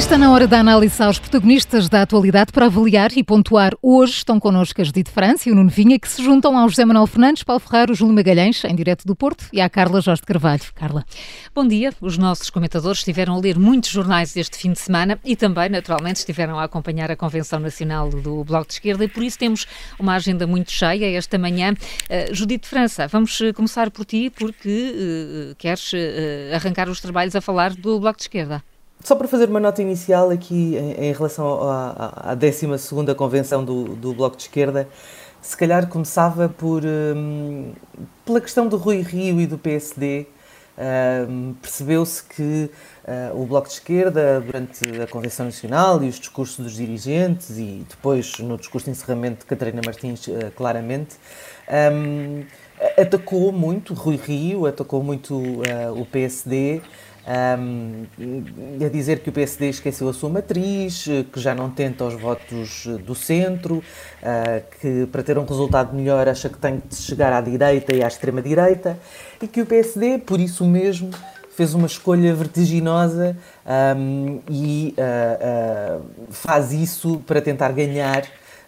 Está na hora da análise aos protagonistas da atualidade para avaliar e pontuar. Hoje estão connosco a Judite França e o Nuno Vinha, que se juntam ao José Manuel Fernandes, Paulo Ferreira, o Júlio Magalhães, em direto do Porto, e à Carla Jorge de Carvalho. Carla. Bom dia. Os nossos comentadores estiveram a ler muitos jornais este fim de semana e também, naturalmente, estiveram a acompanhar a Convenção Nacional do Bloco de Esquerda e por isso temos uma agenda muito cheia esta manhã. Judite França, vamos começar por ti porque queres arrancar os trabalhos a falar do Bloco de Esquerda. Só para fazer uma nota inicial aqui em relação à 12ª Convenção do Bloco de Esquerda, se calhar começava pela questão do Rui Rio e do PSD. Percebeu-se que o Bloco de Esquerda, durante a Convenção Nacional e os discursos dos dirigentes e depois no discurso de encerramento de Catarina Martins, claramente, atacou muito Rui Rio, atacou muito o PSD, a dizer que o PSD esqueceu a sua matriz, que já não tenta os votos do centro, que para ter um resultado melhor acha que tem de chegar à direita e à extrema-direita, e que o PSD, por isso mesmo, fez uma escolha vertiginosa e faz isso para tentar ganhar.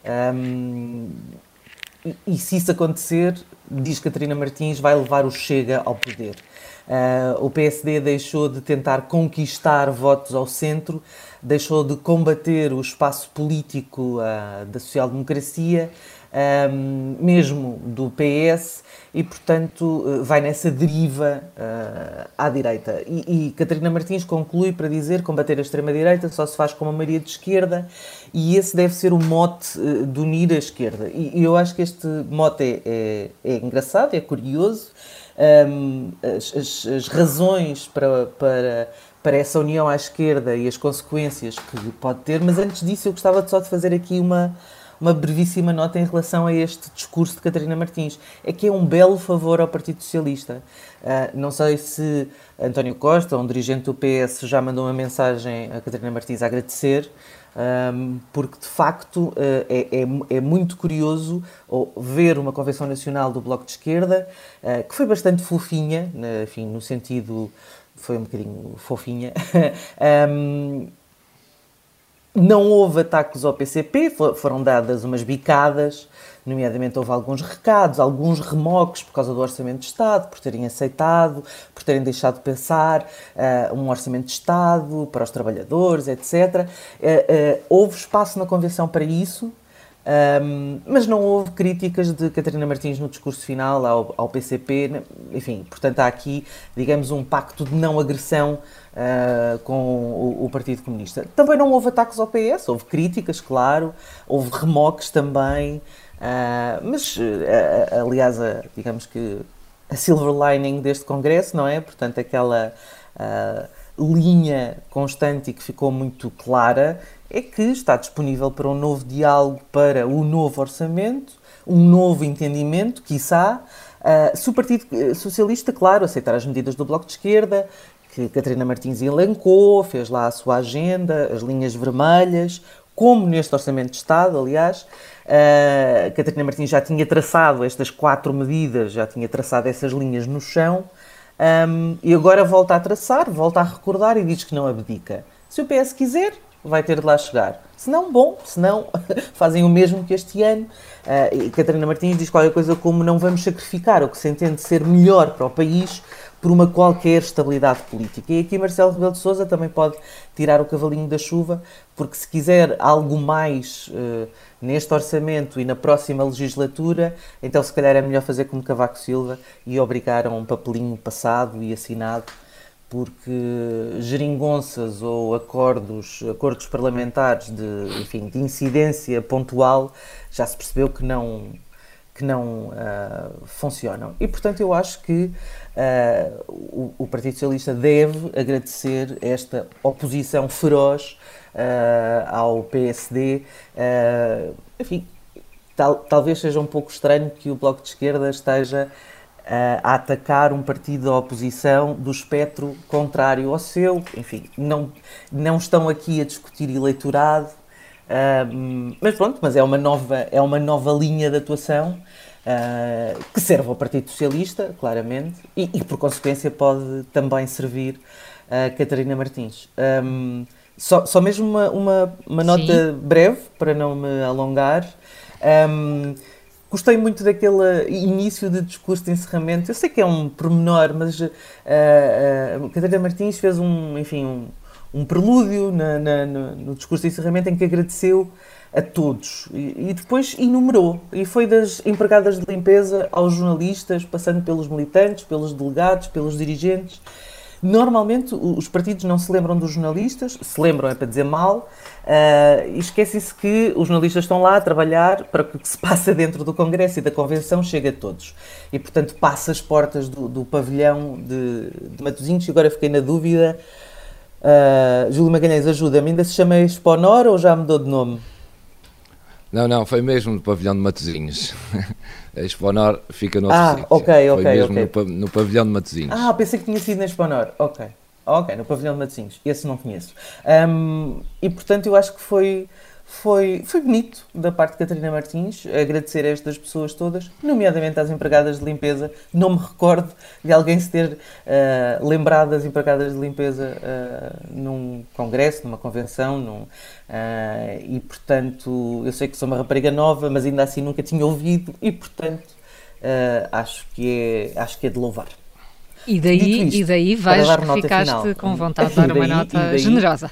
E se isso acontecer, diz Catarina Martins, vai levar o Chega ao poder. O PSD deixou de tentar conquistar votos ao centro, deixou de combater o espaço político da social-democracia, mesmo do PS, e, portanto, vai nessa deriva à direita. E Catarina Martins conclui para dizer que combater a extrema-direita só se faz com uma maioria de esquerda, e esse deve ser o mote de unir a esquerda. E eu acho que este mote é engraçado, é curioso. As razões para essa união à esquerda e as consequências que pode ter, mas antes disso eu gostava só de fazer aqui uma brevíssima nota em relação a este discurso de Catarina Martins. É que é um belo favor ao Partido Socialista. Não sei se António Costa, um dirigente do PS, já mandou uma mensagem a Catarina Martins a agradecer, porque de facto é muito curioso ver uma Convenção Nacional do Bloco de Esquerda, que foi bastante fofinha, enfim, no sentido, foi um bocadinho fofinha. Não houve ataques ao PCP, foram dadas umas bicadas, nomeadamente houve alguns recados, alguns remoques por causa do Orçamento de Estado, por terem aceitado, por terem deixado de pensar um Orçamento de Estado para os trabalhadores, etc. Houve espaço na Convenção para isso, mas não houve críticas de Catarina Martins no discurso final ao PCP, enfim, portanto há aqui, digamos, um pacto de não agressão com o Partido Comunista. Também não houve ataques ao PS, houve críticas, claro, houve remoques também, mas aliás, digamos que a silver lining deste Congresso, não é? Portanto, aquela linha constante e que ficou muito clara é que está disponível para um novo diálogo, para o novo orçamento, um novo entendimento, quiçá, se o Partido Socialista, claro, aceitar as medidas do Bloco de Esquerda, que Catarina Martins elencou, fez lá a sua agenda, as linhas vermelhas, como neste Orçamento de Estado, aliás. Catarina Martins já tinha traçado estas 4 medidas, já tinha traçado essas linhas no chão, e agora volta a traçar, volta a recordar e diz que não abdica. Se o PS quiser, vai ter de lá chegar. Se não, bom, se não, fazem o mesmo que este ano. E Catarina Martins diz qualquer coisa como: não vamos sacrificar o que se entende ser melhor para o país por uma qualquer estabilidade política. E aqui Marcelo Rebelo de Sousa também pode tirar o cavalinho da chuva, porque se quiser algo mais neste orçamento e na próxima legislatura, então se calhar é melhor fazer como Cavaco Silva e obrigar a um papelinho passado e assinado, porque geringonças ou acordos parlamentares de incidência pontual já se percebeu que não funcionam. E, portanto, eu acho que o Partido Socialista deve agradecer esta oposição feroz ao PSD. Enfim, talvez seja um pouco estranho que o Bloco de Esquerda esteja a atacar um partido da oposição do espectro contrário ao seu. Enfim, não estão aqui a discutir eleitorado, mas pronto, mas é uma nova linha de atuação que serve ao Partido Socialista, claramente, e por consequência pode também servir a Catarina Martins. Só mesmo uma nota breve, para não me alongar. Gostei muito daquele início de discurso de encerramento. Eu sei que é um pormenor, mas Catarina Martins fez um prelúdio no discurso de encerramento em que agradeceu a todos e depois enumerou, e foi das empregadas de limpeza aos jornalistas, passando pelos militantes, pelos delegados, pelos dirigentes. Normalmente os partidos não se lembram dos jornalistas, se lembram é para dizer mal, e esquecem-se que os jornalistas estão lá a trabalhar para que o que se passa dentro do Congresso e da Convenção chegue a todos. E, portanto, passa as portas do pavilhão de Matosinhos, e agora fiquei na dúvida. Júlio Magalhães, ajuda-me, ainda se chama Exponor ou já mudou de nome? Não, foi mesmo no pavilhão de Matosinhos. A Exponor fica no outro sítio. Foi mesmo no pavilhão de Matosinhos. Pensei que tinha sido na Exponor. Ok, no pavilhão de Matosinhos. Esse não conheço. E, portanto, eu acho que foi bonito da parte de Catarina Martins agradecer a estas pessoas todas, nomeadamente às empregadas de limpeza. Não me recordo de alguém se ter lembrado das empregadas de limpeza num congresso, numa convenção, e portanto eu sei que sou uma rapariga nova, mas ainda assim nunca tinha ouvido, e portanto acho que é de louvar. E daí vais que ficaste final, com vontade de dar uma nota generosa.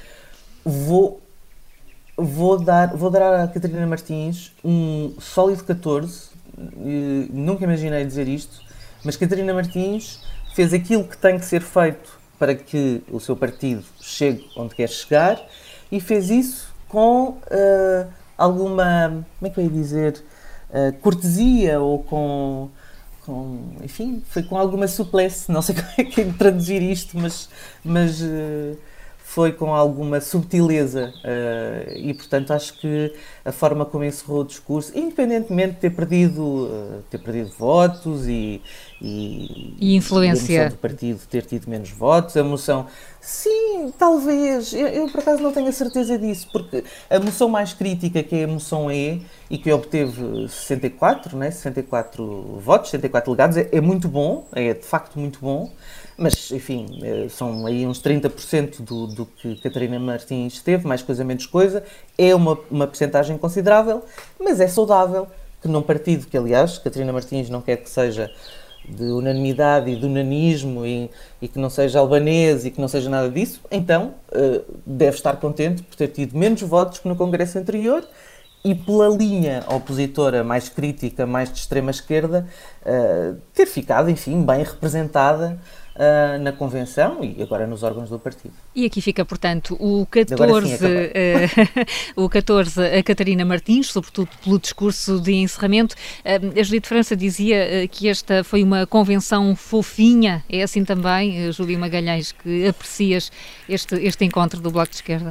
Vou dar à Catarina Martins um sólido 14. Nunca imaginei dizer isto, mas Catarina Martins fez aquilo que tem que ser feito para que o seu partido chegue onde quer chegar, e fez isso com alguma, como é que eu ia dizer, cortesia, ou enfim, foi com alguma suplesse, não sei como é que é de traduzir isto, mas foi com alguma subtileza, e portanto acho que a forma como encerrou o discurso, independentemente de ter perdido votos e influência, a emoção do partido ter tido menos votos, a moção, sim, talvez, eu por acaso não tenho a certeza disso, porque a moção mais crítica, que é a moção E, e que obteve 64 votos, 64 delegados, é muito bom, é de facto muito bom. Mas, enfim, são aí uns 30% do que Catarina Martins teve, mais coisa, menos coisa. É uma percentagem considerável, mas é saudável que num partido que, aliás, Catarina Martins não quer que seja de unanimidade e de unanismo, e que não seja albanês e que não seja nada disso, então deve estar contente por ter tido menos votos que no Congresso anterior, e pela linha opositora mais crítica, mais de extrema esquerda, ter ficado, enfim, bem representada na Convenção e agora nos órgãos do partido. E aqui fica, portanto, o 14, o 14 a Catarina Martins, sobretudo pelo discurso de encerramento. A Judite França dizia que esta foi uma convenção fofinha. É assim também, Júlio Magalhães, que aprecias este encontro do Bloco de Esquerda?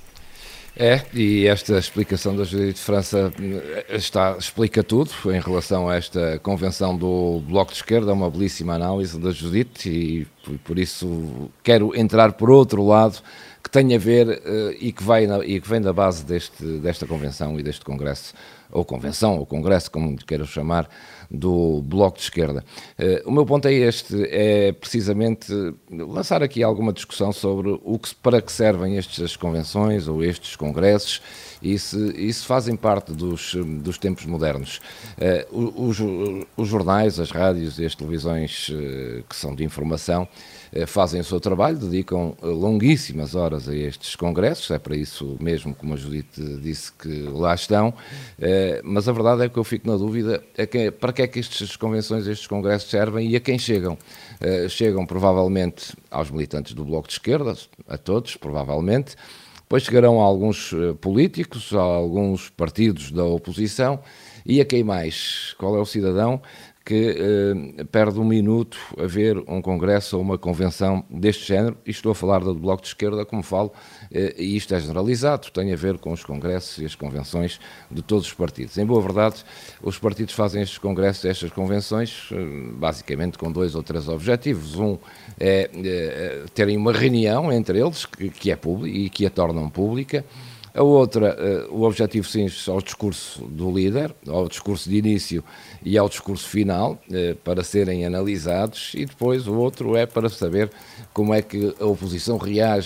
E esta explicação da Judite França explica tudo em relação a esta convenção do Bloco de Esquerda, uma belíssima análise da Judite, e por isso quero entrar por outro lado que tem a ver e que vem da base desta convenção e deste congresso, ou convenção, ou congresso, como queiram chamar, do Bloco de Esquerda. O meu ponto é precisamente lançar aqui alguma discussão sobre para que servem estas convenções ou estes congressos, e se fazem parte dos tempos modernos. Os jornais, as rádios e as televisões que são de informação fazem o seu trabalho, dedicam longuíssimas horas a estes congressos, é para isso mesmo, como a Judite disse, que lá estão, mas a verdade é que eu fico na dúvida para que é que estas convenções, estes congressos servem e a quem chegam. Chegam provavelmente aos militantes do Bloco de Esquerda, a todos, provavelmente, depois chegarão a alguns políticos, a alguns partidos da oposição, e a quem mais? Qual é o cidadão que perde um minuto a ver um congresso ou uma convenção deste género? E estou a falar do Bloco de Esquerda, como falo, e isto é generalizado, tem a ver com os congressos e as convenções de todos os partidos. Em boa verdade, os partidos fazem estes congressos, estas convenções, basicamente com 2 ou 3 objetivos. Um é terem uma reunião entre eles, que é pública e que a tornam pública. A outra, o objetivo cinge ao discurso do líder, ao discurso de início e ao discurso final, para serem analisados, e depois o outro é para saber como é que a oposição reage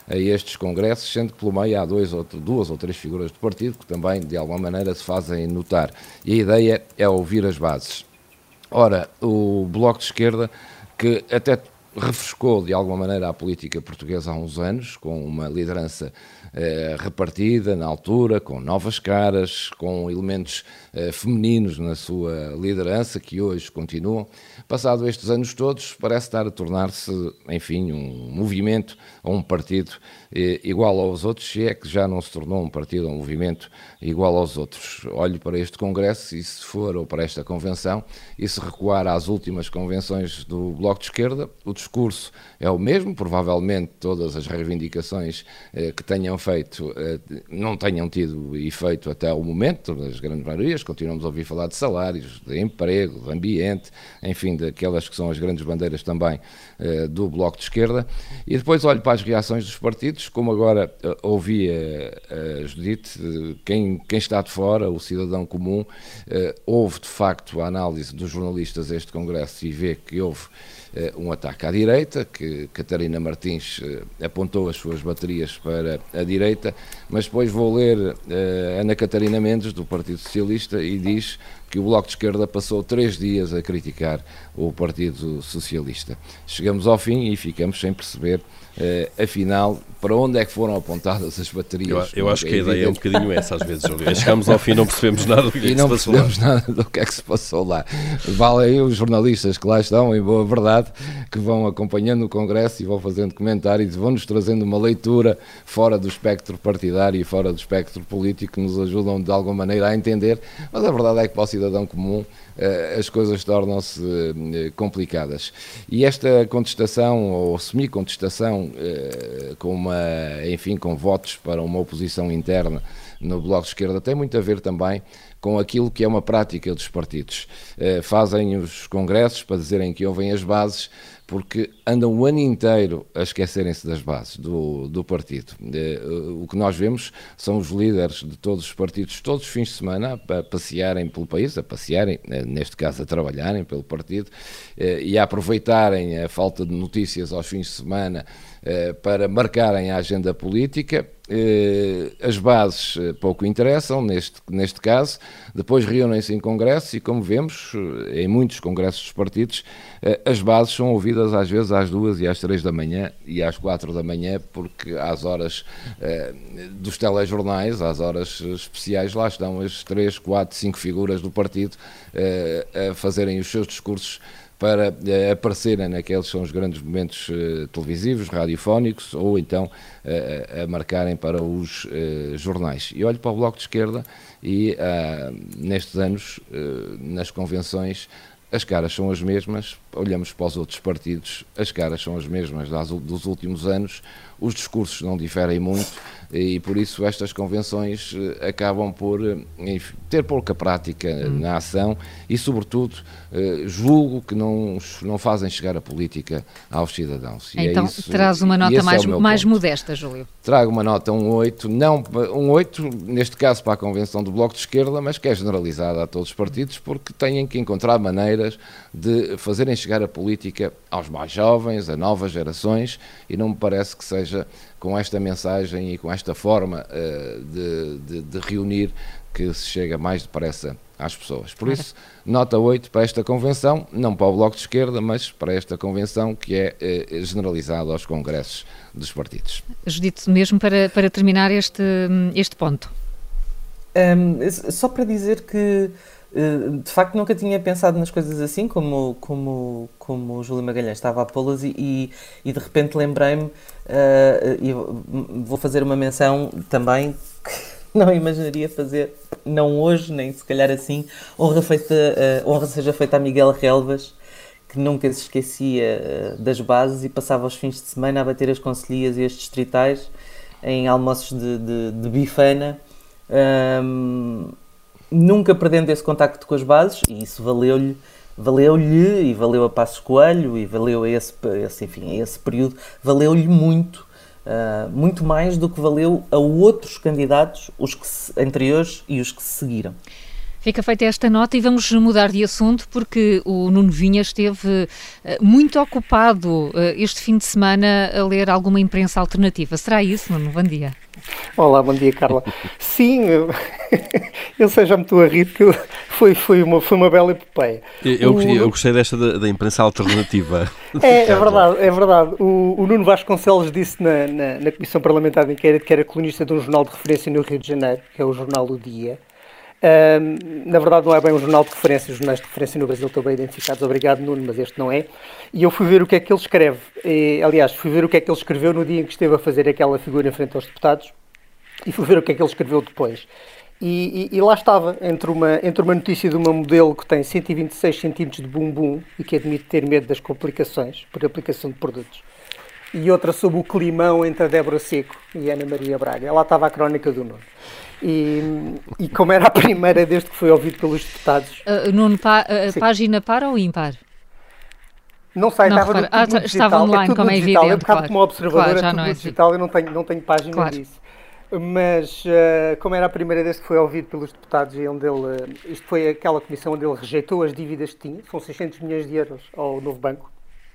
a estes congressos, sendo que pelo meio há duas ou três figuras do partido que também, de alguma maneira, se fazem notar. E a ideia é ouvir as bases. Ora, o Bloco de Esquerda, que até refrescou de alguma maneira a política portuguesa há uns anos, com uma liderança repartida na altura, com novas caras, com elementos femininos na sua liderança, que hoje continuam. Passado estes anos todos, parece estar a tornar-se, enfim, um movimento ou um partido igual aos outros, se é que já não se tornou um partido ou um movimento igual aos outros. Olho para este Congresso e se for, ou para esta convenção, e se recuar às últimas convenções do Bloco de Esquerda, o discurso é o mesmo, provavelmente todas as reivindicações que tenham feito não tenham tido efeito até o momento, das grandes maiorias. Continuamos a ouvir falar de salários, de emprego, de ambiente, enfim, daquelas que são as grandes bandeiras também do Bloco de Esquerda. E depois olho para as reações dos partidos, como agora ouvi a Judite, quem está de fora, o cidadão comum, ouve de facto a análise dos jornalistas a este Congresso e vê que houve um ataque à direita, que Catarina Martins apontou as suas baterias para a direita, mas depois vou ler Ana Catarina Mendes, do Partido Socialista, e diz que o Bloco de Esquerda passou 3 dias a criticar o Partido Socialista. Chegamos ao fim e ficamos sem perceber, afinal, para onde é que foram apontadas as baterias. Eu acho que a ideia é um bocadinho essa, às vezes, Júlio. Chegamos ao fim e não percebemos nada do que é que se passou lá. E não percebemos nada do que é que se passou lá. Valem os jornalistas que lá estão, em boa verdade, que vão acompanhando o Congresso e vão fazendo comentários e vão-nos trazendo uma leitura fora do espectro partidário e fora do espectro político, que nos ajudam de alguma maneira a entender, mas a verdade é que para o cidadão comum as coisas tornam-se complicadas. E esta contestação, ou semi-contestação, com votos para uma oposição interna no Bloco de Esquerda, tem muito a ver também com aquilo que é uma prática dos partidos. Fazem os congressos para dizerem que ouvem as bases, porque andam o ano inteiro a esquecerem-se das bases do partido. O que nós vemos são os líderes de todos os partidos, todos os fins de semana, a passearem pelo país, neste caso a trabalharem pelo partido, e a aproveitarem a falta de notícias aos fins de semana para marcarem a agenda política. As bases pouco interessam, neste caso. Depois reúnem-se em congressos e, como vemos, em muitos congressos dos partidos, as bases são ouvidas às vezes às 2 e às 3 da manhã e às 4 da manhã, porque às horas dos telejornais, às horas especiais, lá estão as 3, 4, 5 figuras do partido a fazerem os seus discursos para aparecerem naqueles que são os grandes momentos televisivos, radiofónicos, ou então a marcarem para os jornais. E olho para o Bloco de Esquerda e nestes anos, nas convenções, as caras são as mesmas. Olhamos para os outros partidos, as caras são as mesmas dos últimos anos, os discursos não diferem muito e por isso estas convenções acabam por ter pouca prática na ação e, sobretudo, julgo que não fazem chegar a política aos cidadãos. E então, traz uma nota mais modesta, Júlio. Trago uma nota, um 8, não um 8, neste caso para a Convenção do Bloco de Esquerda, mas que é generalizada a todos os partidos, porque têm que encontrar maneiras de fazerem chegar a política aos mais jovens, a novas gerações, e não me parece que seja com esta mensagem e com esta forma de reunir que se chega mais depressa às pessoas. Por isso, nota 8 para esta convenção, não para o Bloco de Esquerda, mas para esta convenção que é generalizada aos congressos dos partidos. Judite, mesmo para terminar este ponto. Só para dizer que de facto nunca tinha pensado nas coisas assim, como o Júlio Magalhães estava a pô-las e de repente lembrei-me, e vou fazer uma menção também que não imaginaria fazer, não hoje, nem se calhar assim, honra seja feita a Miguel Relvas, que nunca se esquecia das bases e passava os fins de semana a bater as concelhias e as distritais em almoços de bifana, nunca perdendo esse contacto com as bases, e isso valeu-lhe e valeu a Passos Coelho e valeu a esse período, valeu-lhe muito mais do que valeu a outros candidatos, os anteriores e os que se seguiram. Fica feita esta nota e vamos mudar de assunto porque o Nuno Vinha esteve muito ocupado este fim de semana a ler alguma imprensa alternativa. Será isso, Nuno? Bom dia. Olá, bom dia, Carla. Sim, eu sei, já me estou a rir, porque foi uma bela epopeia. Eu gostei desta da imprensa alternativa. É verdade. O Nuno Vasconcelos disse na Comissão Parlamentar de Inquérito que era colunista de um jornal de referência no Rio de Janeiro, que é o jornal O Dia. Na verdade não é bem um jornal de referência, os jornais de referência no Brasil estão bem identificados, obrigado Nuno, mas este não é. E eu fui ver o que é que ele escreve, aliás, fui ver o que é que ele escreveu no dia em que esteve a fazer aquela figura em frente aos deputados e fui ver o que é que ele escreveu depois. E lá estava, entre uma notícia de uma modelo que tem 126 centímetros de bumbum e que admite ter medo das complicações por aplicação de produtos, e outra sobre o climão entre a Débora Seco e a Ana Maria Braga. Lá estava a crónica do Nuno. E como era a primeira desde que foi ouvido pelos deputados... Nuno, página par ou ímpar? Não sei, estava no digital. Estava online, como é evidente. É um bocado como observadora, claro, tudo no digital, eu não tenho página claro. disso. Mas, como era a primeira vez que foi ouvido pelos deputados, e onde ele, isto foi aquela comissão onde ele rejeitou as dívidas que tinha, são 600 milhões de euros ao Novo Banco,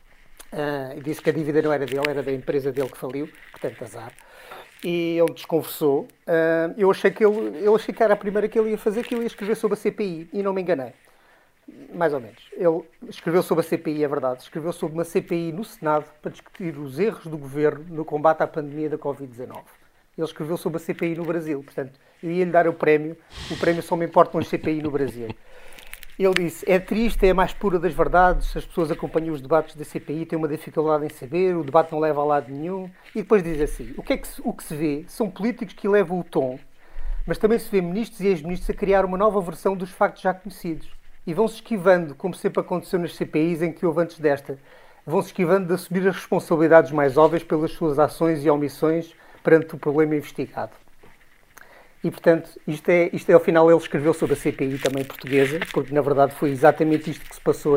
e disse que a dívida não era dele, era da empresa dele que faliu, portanto azar. E ele desconversou. Eu achei que era a primeira que ele ia fazer, que ele ia escrever sobre a CPI, e não me enganei. Mais ou menos. Ele escreveu sobre a CPI, é verdade. Escreveu sobre uma CPI no Senado para discutir os erros do governo no combate à pandemia da Covid-19. Ele escreveu sobre a CPI no Brasil. Portanto, eu ia-lhe dar o prémio só me importam as CPI no Brasil. Ele disse, é triste, é a mais pura das verdades, as pessoas acompanham os debates da CPI, têm uma dificuldade em saber, o debate não leva a lado nenhum. E depois diz assim, o que se vê são políticos que elevam o tom, mas também se vê ministros e ex-ministros a criar uma nova versão dos factos já conhecidos. E vão-se esquivando, como sempre aconteceu nas CPIs em que houve antes desta, vão-se esquivando de assumir as responsabilidades mais óbvias pelas suas ações e omissões perante o problema investigado. E, portanto, isto é, ao final, ele escreveu sobre a CPI também portuguesa, porque, na verdade, foi exatamente isto que se passou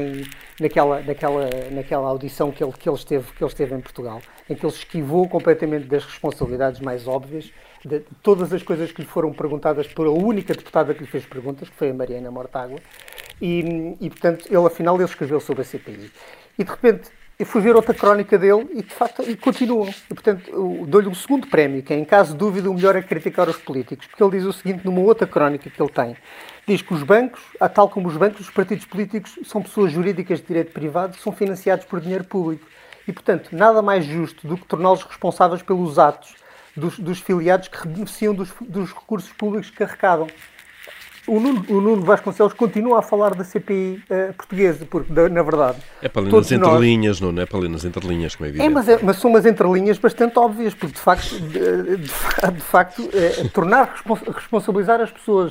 naquela audição que ele esteve em Portugal, em que ele esquivou completamente das responsabilidades mais óbvias, de todas as coisas que lhe foram perguntadas por a única deputada que lhe fez perguntas, que foi a Mariana Mortágua, e portanto, ele escreveu sobre a CPI. E, de repente, eu fui ver outra crónica dele e, de facto, continuam. E, portanto, dou-lhe um segundo prémio, que é, em caso de dúvida, o melhor é criticar os políticos. Porque ele diz o seguinte, numa outra crónica que ele tem. Diz que os bancos, tal como os bancos, os partidos políticos são pessoas jurídicas de direito privado que são financiados por dinheiro público. E, portanto, nada mais justo do que torná-los responsáveis pelos atos dos filiados que beneficiam dos recursos públicos que arrecadam. O Nuno Vasconcelos continua a falar da CPI portuguesa, porque, na verdade... É para ler nas entrelinhas, não é? Para ler nas entrelinhas, como é evidente. Mas são umas entrelinhas bastante óbvias, porque, de facto tornar responsabilizar as pessoas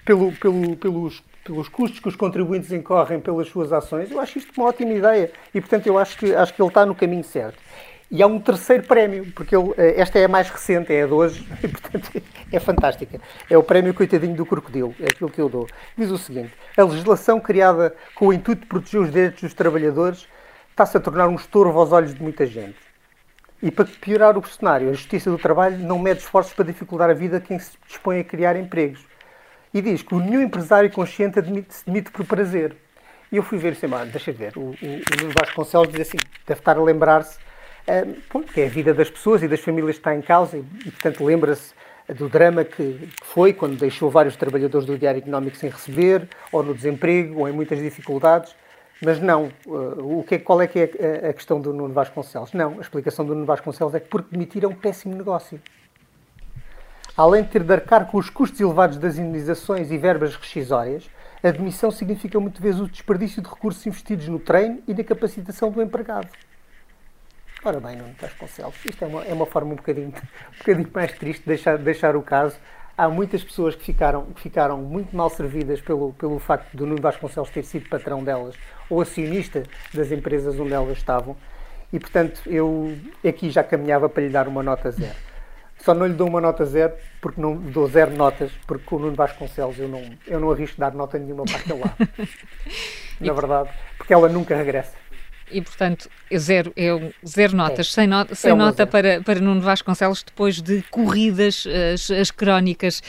pelos custos que os contribuintes incorrem pelas suas ações, eu acho isto uma ótima ideia. E, portanto, eu acho que ele está no caminho certo. E há um terceiro prémio, porque esta é a mais recente, é a de hoje, e portanto é fantástica. É o prémio Coitadinho do Crocodilo, é aquilo que eu dou. Diz o seguinte, a legislação criada com o intuito de proteger os direitos dos trabalhadores está-se a tornar um estorvo aos olhos de muita gente. E para piorar o cenário, a Justiça do Trabalho não mede esforços para dificultar a vida a quem se dispõe a criar empregos. E diz que nenhum empresário consciente se demite por prazer. E eu fui ver, deixa eu ver, o Nuno Vasconcelos diz assim, deve estar a lembrar-se, que é a vida das pessoas e das famílias que está em causa e portanto, lembra-se do drama que foi quando deixou vários trabalhadores do Diário Económico sem receber, ou no desemprego, ou em muitas dificuldades. Mas não. Qual é que é a questão do Nuno Vasconcelos? Não. A explicação do Nuno Vasconcelos é que porque demitir é um péssimo negócio. Além de ter de arcar com os custos elevados das indenizações e verbas rescisórias, a demissão significa muitas vezes o desperdício de recursos investidos no treino e na capacitação do empregado. Ora bem, Nuno Vasconcelos, isto é uma forma um bocadinho mais triste de deixar o caso. Há muitas pessoas que ficaram muito mal servidas pelo facto do Nuno Vasconcelos ter sido patrão delas ou acionista das empresas onde elas estavam e, portanto, eu aqui já caminhava para lhe dar uma nota 0. Só não lhe dou uma nota 0 porque não dou 0 notas, porque com o Nuno Vasconcelos eu não arrisco dar nota nenhuma para aquele lado. Na verdade, porque ela nunca regressa. E, portanto, zero notas, sem nota para Nuno Vasconcelos, depois de corridas as crónicas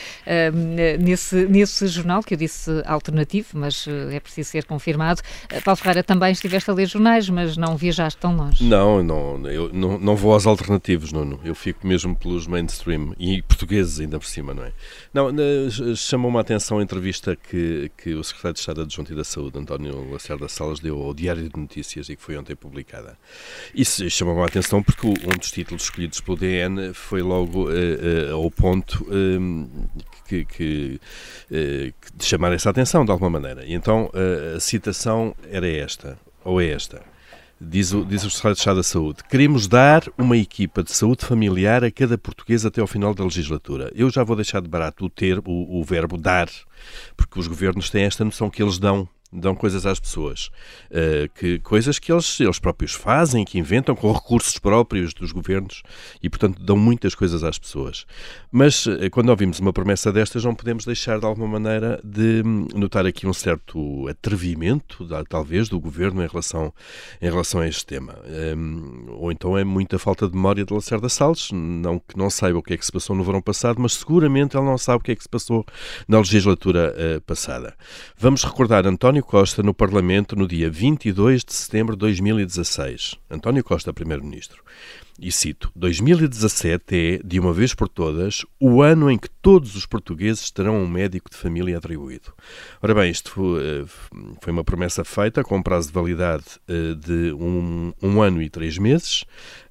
nesse jornal, que eu disse alternativo, mas é preciso ser confirmado. Paulo Ferreira, também estiveste a ler jornais, mas não viajaste tão longe. Eu não vou aos alternativos, Nuno. Eu fico mesmo pelos mainstream e portugueses ainda por cima, não é? Não, chamou-me a atenção a entrevista que o Secretário de Estado Adjunto e da Saúde, António Lacerda Salles, deu ao Diário de Notícias e que foi ontem publicada. Isso chamou-me a atenção porque um dos títulos escolhidos pelo DN foi logo ao ponto de chamar essa atenção de alguma maneira. E então a citação era esta, ou é esta. Diz o Secretário de Estado da Saúde: queremos dar uma equipa de saúde familiar a cada português até ao final da legislatura. Eu já vou deixar de barato o verbo dar, porque os governos têm esta noção que eles dão coisas às pessoas, coisas que eles próprios fazem, que inventam com recursos próprios dos governos e, portanto, dão muitas coisas às pessoas. Mas, quando ouvimos uma promessa destas, não podemos deixar, de alguma maneira, de notar aqui um certo atrevimento, talvez, do governo em relação a este tema. Ou então é muita falta de memória de Lacerda Salles, não que não saiba o que é que se passou no verão passado, mas seguramente ele não sabe o que é que se passou na legislatura passada. Vamos recordar António Costa no Parlamento no dia 22 de setembro de 2016. António Costa, Primeiro-Ministro. E cito: 2017 é, de uma vez por todas, o ano em que todos os portugueses terão um médico de família atribuído. Ora bem, isto foi uma promessa feita com um prazo de validade de um ano e 3 meses,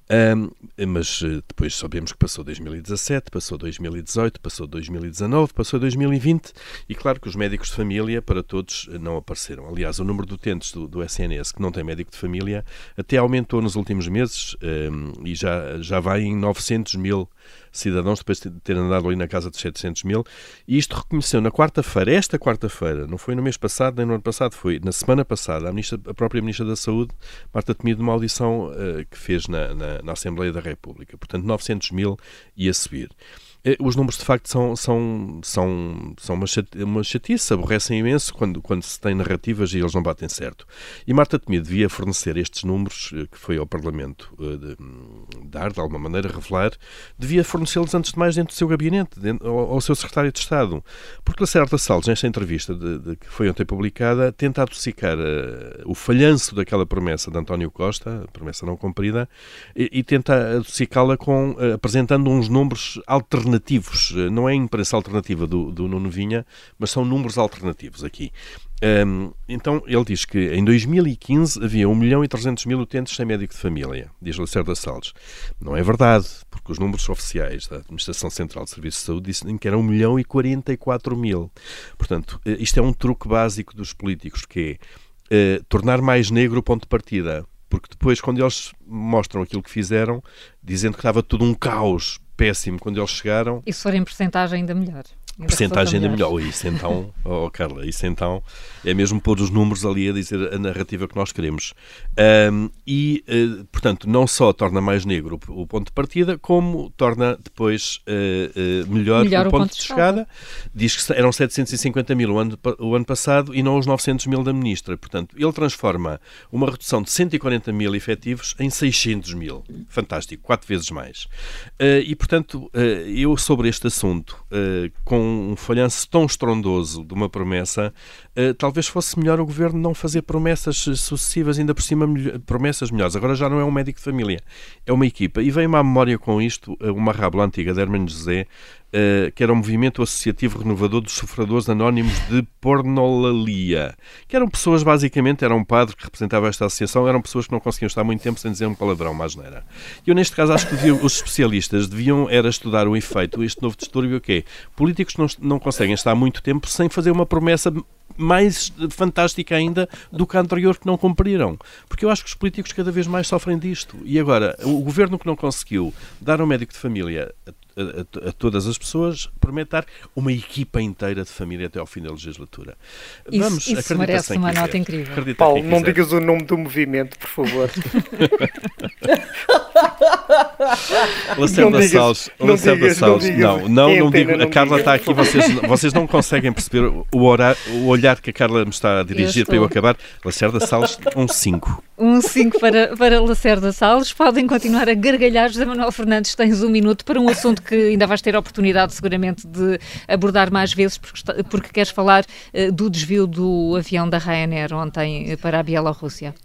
mas depois sabemos que passou 2017, passou 2018, passou 2019, passou 2020 e claro que os médicos de família para todos não apareceram. Aliás, o número de utentes do SNS que não tem médico de família até aumentou nos últimos meses e já vai em 900 mil cidadãos, depois de ter andado ali na casa de 700 mil, e isto reconheceu na quarta-feira, esta quarta-feira, não foi no mês passado nem no ano passado, foi na semana passada, a própria Ministra da Saúde, Marta Temido, numa audição que fez na Assembleia da República. Portanto, 900 mil e a subir. Os números, de facto, são uma chatice, aborrecem imenso quando se tem narrativas e eles não batem certo. E Marta Temido devia fornecer estes números, que foi ao Parlamento dar, de alguma maneira, revelar, devia fornecê-los antes de mais dentro do seu gabinete, ao seu Secretário de Estado. Porque Lacerda Salles, nesta entrevista que foi ontem publicada, tenta adocicar o falhanço daquela promessa de António Costa, a promessa não cumprida, e tenta adocicá-la apresentando uns números alternativos. Não é a imprensa alternativa do Nuno Vinha, mas são números alternativos aqui. Então, ele diz que em 2015 havia 1.300.000 utentes sem médico de família, diz Lacerda Salles. Não é verdade, porque os números oficiais da Administração Central de Serviços de Saúde dizem que eram 1.044.000. Portanto, isto é um truque básico dos políticos, que é tornar mais negro o ponto de partida. Porque depois, quando eles mostram aquilo que fizeram, dizendo que estava tudo um caos péssimo quando eles chegaram... E se for em percentagem, ainda melhor. Percentagem ainda melhor. Isso então, Carla, isso então é mesmo pôr os números ali a dizer a narrativa que nós queremos. Portanto, não só torna mais negro o ponto de partida, como torna depois melhor o ponto de chegada. Diz que eram 750.000 o ano passado e não os 900.000 da Ministra. Portanto, ele transforma uma redução de 140.000 efetivos em 600.000. Fantástico, 4 vezes mais. E, portanto, eu sobre este assunto, com um falhanço tão estrondoso de uma promessa, talvez fosse melhor o Governo não fazer promessas sucessivas, ainda por cima promessas melhores. Agora já não é um médico de família, é uma equipa. E vem-me à memória com isto uma rábula antiga de Hermano José, que era o Movimento Associativo Renovador dos Sofredores Anónimos de Pornolalia, que eram pessoas, basicamente, era um padre que representava esta associação, eram pessoas que não conseguiam estar muito tempo sem dizer um palavrão, mas não era. E eu, neste caso, acho que os especialistas deviam era estudar o efeito, este novo distúrbio, que é, políticos não conseguem estar muito tempo sem fazer uma promessa mais fantástica ainda do que a anterior que não cumpriram. Porque eu acho que os políticos cada vez mais sofrem disto. E agora, o Governo que não conseguiu dar um médico de família a todas as pessoas, promete dar uma equipa inteira de família até ao fim da legislatura. Isso merece uma nota incrível. Paulo, não digas o nome do movimento, por favor. Lacerda Salles, não digo, a Carla está aqui, vocês não conseguem perceber o olhar que a Carla me está a dirigir para eu acabar. Lacerda Salles, 5. 5 para Lacerda Salles. Podem continuar a gargalhar. José Manuel Fernandes, tens 1 minuto para um assunto que ainda vais ter a oportunidade seguramente de abordar mais vezes, porque queres falar do desvio do avião da Ryanair ontem para a Bielorrússia.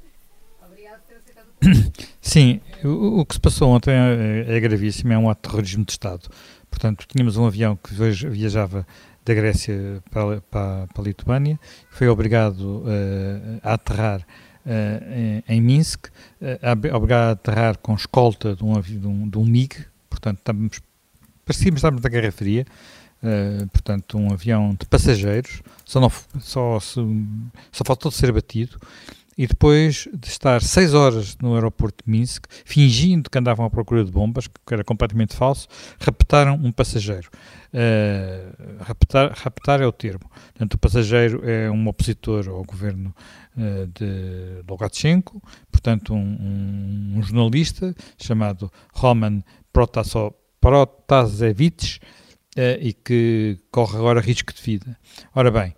Sim, o que se passou ontem é gravíssimo, é um ato de terrorismo de Estado. Portanto, tínhamos um avião que viajava da Grécia para a Lituânia, foi obrigado a aterrar em Minsk, obrigado a aterrar com escolta de um MiG, portanto, parecíamos estarmos na Guerra Fria, portanto, um avião de passageiros, só faltou de ser abatido. E depois de estar 6 horas no aeroporto de Minsk, fingindo que andavam à procura de bombas, que era completamente falso, raptaram um passageiro. Raptar é o termo. Portanto, o passageiro é um opositor ao governo de Lukashenko, portanto, um jornalista chamado Roman Protasevich, e que corre agora risco de vida. Ora bem,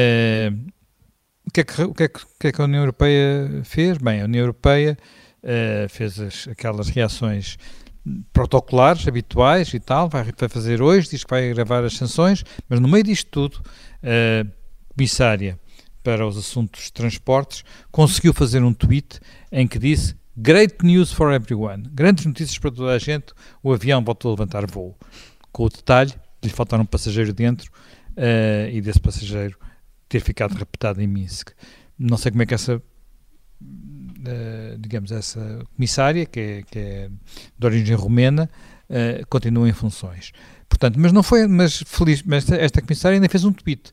o que é que a União Europeia fez? Bem, a União Europeia fez aquelas reações protocolares, habituais e tal, vai fazer hoje, diz que vai agravar as sanções, mas no meio disto tudo, a comissária para os assuntos de transportes conseguiu fazer um tweet em que disse: "Great news for everyone", grandes notícias para toda a gente, o avião voltou a levantar voo, com o detalhe de lhe faltar um passageiro dentro e desse passageiro ter ficado raptado em Minsk. Não sei como é que essa comissária, que é de origem romena, continua em funções. Portanto, mas esta comissária ainda fez um tweet.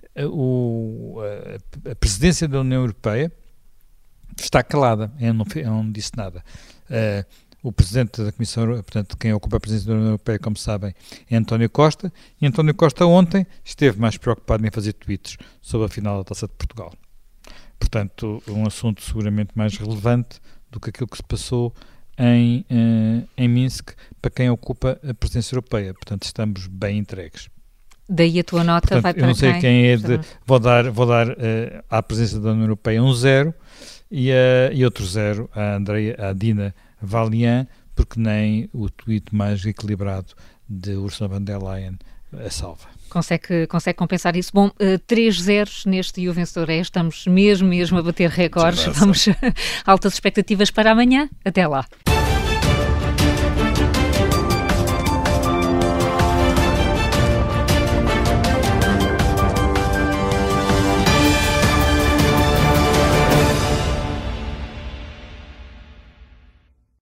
A presidência da União Europeia está calada, não disse nada. O presidente da Comissão, portanto, quem ocupa a presidência da União Europeia, como sabem, é António Costa, e António Costa ontem esteve mais preocupado em fazer tweets sobre a final da Taça de Portugal. Portanto, um assunto seguramente mais relevante do que aquilo que se passou em Minsk para quem ocupa a presidência europeia. Portanto, estamos bem entregues. Daí a tua nota. Portanto, vai para eu não sei quem é vou dar à presidência da União Europeia um 0 e outro 0 à Dina Valian, porque nem o tweet mais equilibrado de Ursula von der Leyen a salva. Consegue compensar isso? Bom, 3-0 neste E o Vencedor é. Estamos mesmo a bater recordes. Vamos altas expectativas para amanhã. Até lá.